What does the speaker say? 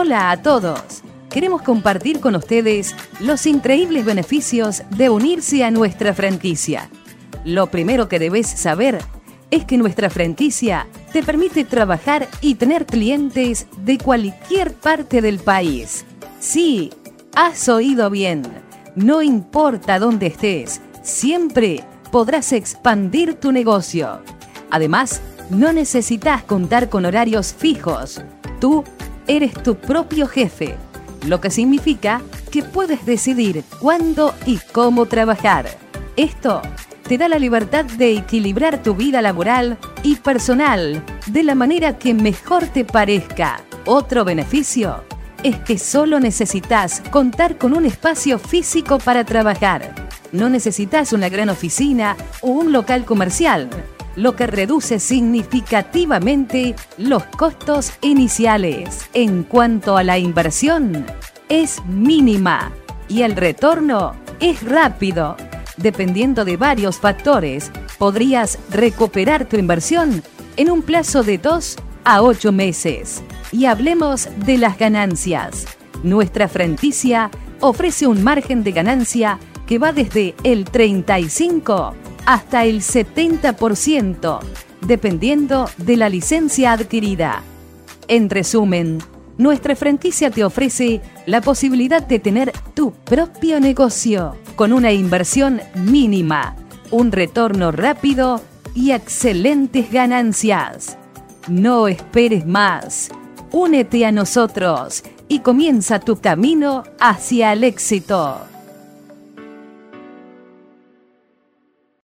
Hola a todos. Queremos compartir con ustedes los increíbles beneficios de unirse a nuestra franquicia. Lo primero que debes saber es que nuestra franquicia te permite trabajar y tener clientes de cualquier parte del país. Sí, has oído bien. No importa dónde estés, siempre podrás expandir tu negocio. Además, no necesitas contar con horarios fijos. Tú eres tu propio jefe, lo que significa que puedes decidir cuándo y cómo trabajar. Esto te da la libertad de equilibrar tu vida laboral y personal de la manera que mejor te parezca. Otro beneficio es que solo necesitas contar con un espacio físico para trabajar. No necesitas una gran oficina o un local comercial, lo que reduce significativamente los costos iniciales. En cuanto a la inversión, es mínima y el retorno es rápido. Dependiendo de varios factores, podrías recuperar tu inversión en un plazo de 2 a 8 meses. Y hablemos de las ganancias. Nuestra franquicia ofrece un margen de ganancia que va desde el 35 hasta el 70%, dependiendo de la licencia adquirida. En resumen, nuestra franquicia te ofrece la posibilidad de tener tu propio negocio con una inversión mínima, un retorno rápido y excelentes ganancias. No esperes más. Únete a nosotros y comienza tu camino hacia el éxito.